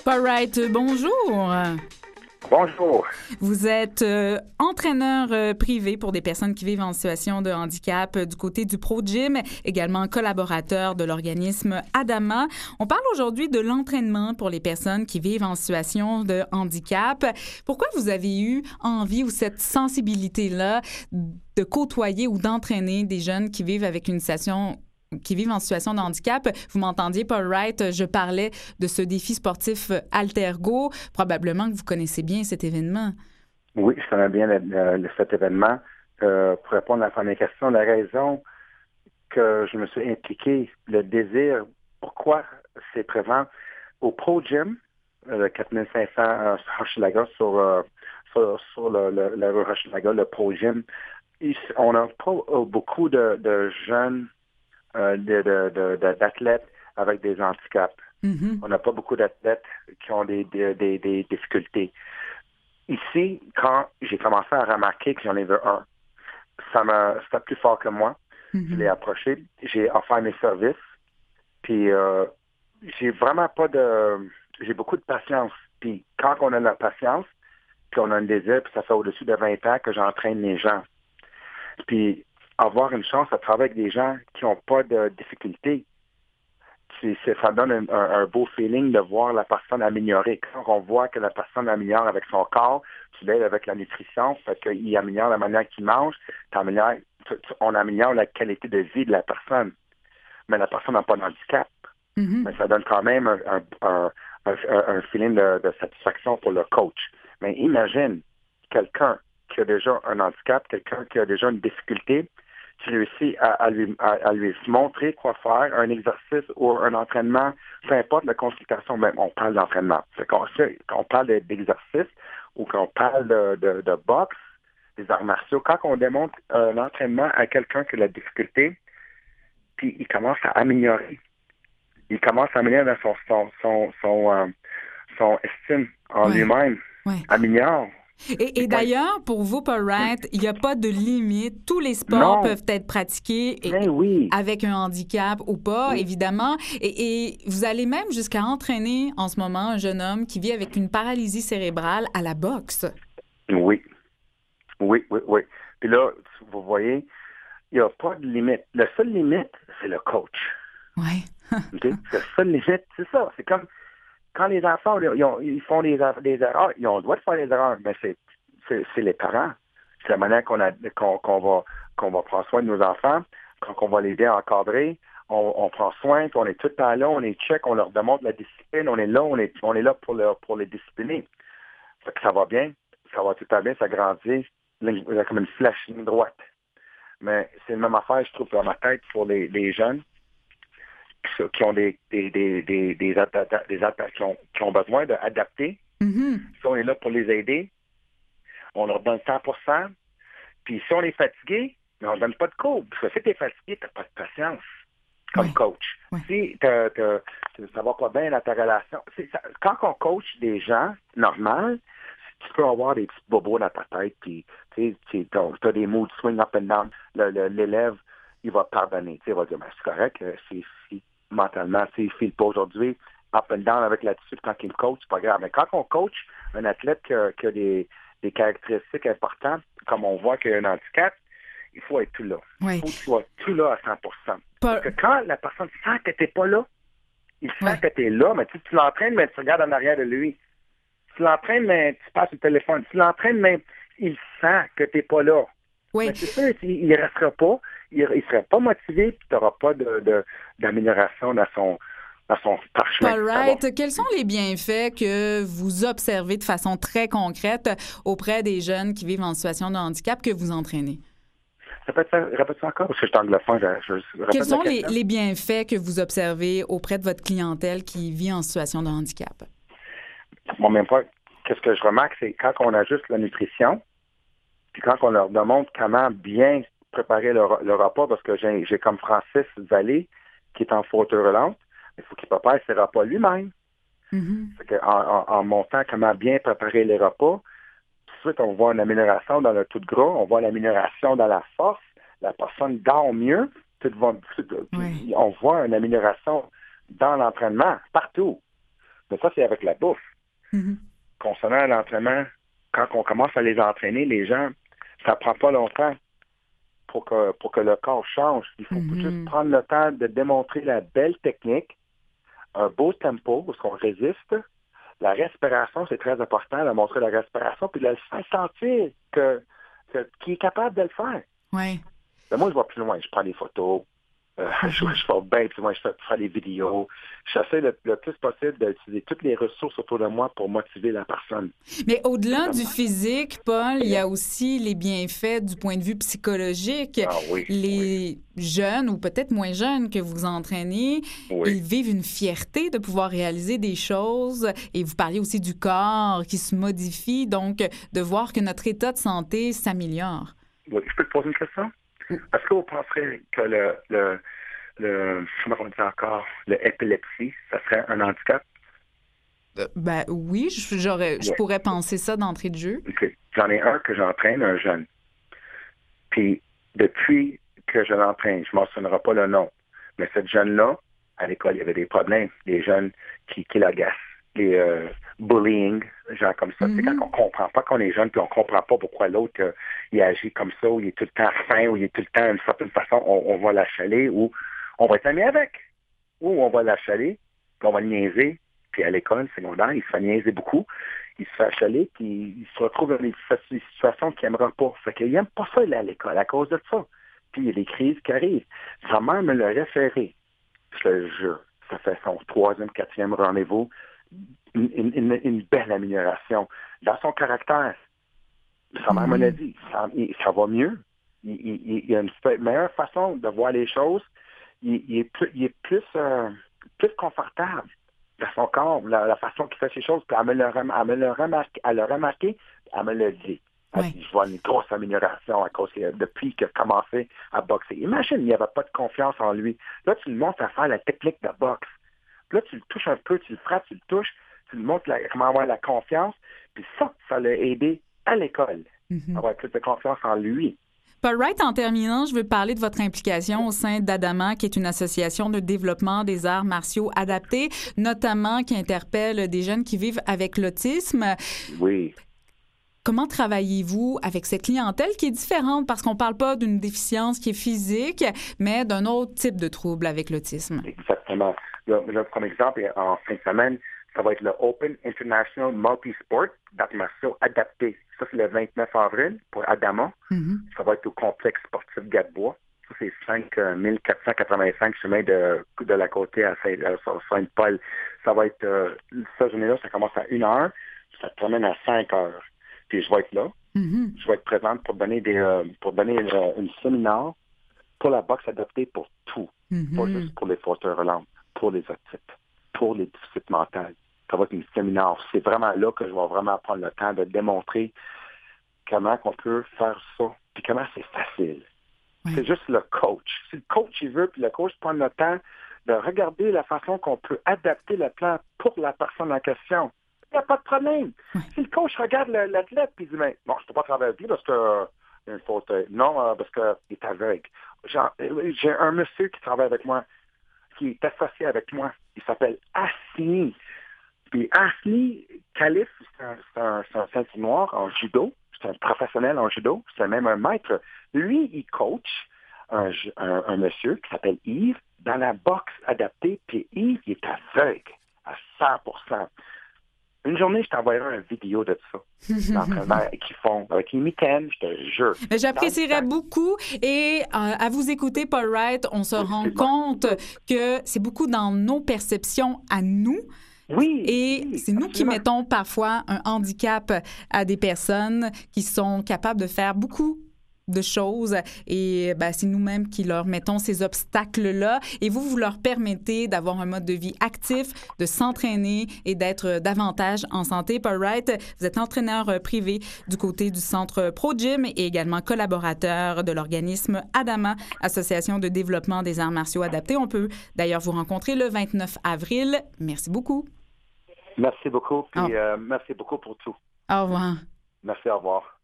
Paul Wright, bonjour. Bonjour. Vous êtes entraîneur privé pour des personnes qui vivent en situation de handicap du côté du Pro Gym, également collaborateur de l'organisme Adama. On parle aujourd'hui de l'entraînement pour les personnes qui vivent en situation de handicap. Pourquoi vous avez eu envie ou cette sensibilité-là de côtoyer ou d'entraîner des jeunes qui vivent en situation de handicap? Vous m'entendiez, Paul Wright, je parlais de ce défi sportif Altergo. Probablement que vous connaissez bien cet événement. Oui, je connais bien cet événement. Pour répondre à la première question, la raison que je me suis impliqué, le désir, pourquoi c'est présent au Pro Gym, le 4500 Hochelaga sur la rue Hochelaga, le Pro Gym. On n'a pas beaucoup de jeunes d'athlètes avec des handicaps. Mm-hmm. On n'a pas beaucoup d'athlètes qui ont des difficultés. Ici, quand j'ai commencé à remarquer que j'en avais un, c'était plus fort que moi. Mm-hmm. Je l'ai approché, j'ai offert mes services, puis j'ai vraiment j'ai beaucoup de patience. Puis quand on a de la patience, puis on a un désir, puis ça fait au-dessus de 20 ans que j'entraîne les gens. Puis avoir une chance à travailler avec des gens qui n'ont pas de difficultés, ça donne un beau feeling de voir la personne améliorer. Quand on voit que la personne améliore avec son corps, tu l'aides avec la nutrition, fait qu'il améliore la manière qu'il mange, on améliore la qualité de vie de la personne. Mais la personne n'a pas d'handicap. Mm-hmm. Mais ça donne quand même un feeling de satisfaction pour le coach. Mais imagine quelqu'un qui a déjà un handicap, quelqu'un qui a déjà une difficulté, qui réussit à lui montrer quoi faire, un exercice ou un entraînement, peu importe la consultation, même on parle d'entraînement. Quand on parle d'exercice ou qu'on parle de boxe, des arts martiaux, quand on démontre l'entraînement à quelqu'un qui a la difficulté, puis il commence à améliorer. Il commence à améliorer dans son estime en lui-même. Ouais. Améliore. Et d'ailleurs, pour vous, Paul Wright, il n'y a pas de limite. Tous les sports peuvent être pratiqués avec un handicap ou pas, évidemment. Et vous allez même jusqu'à entraîner en ce moment un jeune homme qui vit avec une paralysie cérébrale à la boxe. Oui. Puis là, vous voyez, il n'y a pas de limite. La seule limite, c'est le coach. Oui. Okay? La seule limite, c'est ça. C'est comme quand les enfants, ils font des erreurs, ils ont le droit de faire des erreurs, mais c'est les parents. C'est la manière qu'on va prendre soin de nos enfants, quand on va les aider à encadrer, on prend soin, puis on est tout le temps là, on les check, on leur demande la discipline, on est là pour les discipliner. Fait que ça va bien, ça va tout le temps bien, ça grandit, comme une flèche, une droite. Mais c'est la même affaire, je trouve, dans ma tête pour les jeunes qui ont qui ont besoin d'adapter. Mm-hmm. Si on est là pour les aider, on leur donne 100%. Puis si on est fatigué, on ne donne pas de cours. Parce que si tu es fatigué, tu n'as pas de patience comme coach. Si ça va pas bien dans ta relation. Quand on coach des gens normaux, tu peux avoir des petits bobos dans ta tête, puis tu as des mood swing up and down. L'élève, il va pardonner. Il va dire, c'est correct, si mentalement, il ne file pas aujourd'hui, up and down avec l'attitude quand il coach, c'est pas grave. Mais quand on coach un athlète qui a des caractéristiques importantes, comme on voit qu'il y a un handicap, il faut être tout là. Il faut que tu sois tout là à 100%. Parce que quand la personne sent que tu n'es pas là, il sent que tu es là, mais tu l'entraînes, mais tu regardes en arrière de lui. Tu l'entraînes, mais tu passes le téléphone. Tu l'entraînes, mais il sent que tu n'es pas là. Oui. Mais c'est sûr, il ne restera pas, il ne serait pas motivé, puis tu n'auras pas d'amélioration dans son parchemin. Paul Wright, quels sont les bienfaits que vous observez de façon très concrète auprès des jeunes qui vivent en situation de handicap que vous entraînez? Répète ça encore, parce que je suis anglophone. Quels sont les bienfaits que vous observez auprès de votre clientèle qui vit en situation de handicap? Bon, même pas. Qu'est-ce que je remarque, c'est quand on ajuste la nutrition, puis quand on leur demande comment bien préparer le repas, parce que j'ai comme Francis Vallée, qui est en fauteuil roulant, il faut qu'il prépare ses repas lui-même. Mm-hmm. En montant comment bien préparer les repas, tout de suite, on voit une amélioration dans le tout de gras, on voit l'amélioration dans la force, la personne dort mieux, on voit une amélioration dans l'entraînement, partout. Mais ça, c'est avec la bouffe. Mhm. Concernant l'entraînement, quand on commence à les entraîner, les gens, ça prend pas longtemps pour que le corps change. Il faut juste prendre le temps de démontrer la belle technique, un beau tempo, parce qu'on résiste. La respiration, c'est très important, de montrer la respiration, puis de le faire sentir qu'il est capable de le faire. Oui. Mais moi, je vais plus loin. Je prends des photos. Je vais bien plus loin. Je fais des vidéos. J'essaie le plus possible d'utiliser toutes les ressources autour de moi pour motiver la personne. Mais au-delà du physique, Paul, il y a aussi les bienfaits du point de vue psychologique. Ah oui. Les jeunes, ou peut-être moins jeunes que vous entraînez, ils vivent une fierté de pouvoir réaliser des choses. Et vous parliez aussi du corps qui se modifie, donc de voir que notre état de santé s'améliore. Oui. Je peux te poser une question? Est-ce que vous penserez que comment on dit encore, l'épilepsie, ça serait un handicap? Ben oui, je pourrais penser ça d'entrée de jeu. OK. J'en ai un que j'entraîne, un jeune. Puis, depuis que je l'entraîne, je ne mentionnerai pas le nom, mais cette jeune-là, à l'école, il y avait des problèmes. Les jeunes qui l'agacent, les bullying, genre comme ça. C'est quand on comprend pas qu'on est jeune, puis on comprend pas pourquoi l'autre, il agit comme ça, ou il est tout le temps fin, ou il est tout le temps d'une certaine façon, on va l'achaler, ou on va être amis avec. Ou on va l'achaler, puis on va le niaiser. Puis à l'école secondaire, il se fait niaiser beaucoup. Il se fait achaler, puis il se retrouve dans des situations qu'il n'aimera pas. Fait qu'il n'aime pas ça, là, à l'école, à cause de ça. Puis il y a des crises qui arrivent. Sa mère me l'a référé. Je le jure. Ça fait son 3e, 4e rendez-vous. Une belle amélioration dans son caractère. Sa mère me l'a dit. Ça va mieux. Il y a une meilleure façon de voir les choses. Il est plus confortable dans son corps, la façon qu'il fait ses choses. Puis elle me l'a remarqué, elle me l'a dit. Elle dit, je vois une grosse amélioration à cause depuis qu'il a commencé à boxer. Imagine, il n'y avait pas de confiance en lui. Là, tu le montres à faire la technique de boxe. Puis là, tu le touches un peu, tu le frappes, tu le touches, tu le montres comment avoir la confiance. Puis ça l'a aidé à l'école à avoir plus de confiance en lui. Paul Wright, en terminant, je veux parler de votre implication au sein d'Adama, qui est une association de développement des arts martiaux adaptés, notamment qui interpelle des jeunes qui vivent avec l'autisme. Oui. Comment travaillez-vous avec cette clientèle qui est différente parce qu'on ne parle pas d'une déficience qui est physique, mais d'un autre type de trouble avec l'autisme? Exactement. Comme exemple, en fin de semaine, ça va être le Open International Multisport d'arts martiaux adaptés. Ça, c'est le 29 avril pour Adama. Ça va être au complexe sportif Gadebois. Ça, c'est 5485 chemin de la côté à Saint-Paul. Ça va être, cette journée-là, ça commence à 1h. Ça termine à 5h. Puis je vais être là. Je vais être présente pour donner une séminaire pour la boxe adaptée pour tout. Pas juste pour les fauteurs roulants, pour les autistes, pour les déficits mentaux. Ça va être une séminaire. C'est vraiment là que je vais vraiment prendre le temps de démontrer comment on peut faire ça, puis comment c'est facile. Oui. C'est juste le coach. Si le coach il veut, puis le coach prend le temps de regarder la façon qu'on peut adapter le plan pour la personne en question, il n'y a pas de problème. Oui. Si le coach regarde l'athlète, puis il dit, mais bon, je ne peux pas travailler avec lui parce que il y a une faute. Non, parce qu'il est aveugle. J'ai un monsieur qui travaille avec moi, qui est associé avec moi. Il s'appelle Asni. Puis Asni Khalif, c'est un ceinture noire en judo. C'est un professionnel en judo. C'est même un maître. Lui, il coach un monsieur qui s'appelle Yves dans la boxe adaptée. Puis Yves, il est aveugle à 100%. Une journée, je t'enverrai une vidéo de ça. L'entraînement qu'ils font avec les mitaines, je te jure. Mais j'apprécierais beaucoup. Et à vous écouter, Paul Wright, on se rend compte que c'est beaucoup dans nos perceptions à nous. Oui. Et c'est nous qui mettons parfois un handicap à des personnes qui sont capables de faire beaucoup de choses et c'est nous-mêmes qui leur mettons ces obstacles-là et vous leur permettez d'avoir un mode de vie actif, de s'entraîner et d'être davantage en santé. Paul Wright, vous êtes entraîneur privé du côté du centre ProGym et également collaborateur de l'organisme Adama, Association de développement des arts martiaux adaptés. On peut d'ailleurs vous rencontrer le 29 avril. Merci beaucoup. Merci beaucoup, puis merci beaucoup pour tout. Au revoir. Merci, au revoir.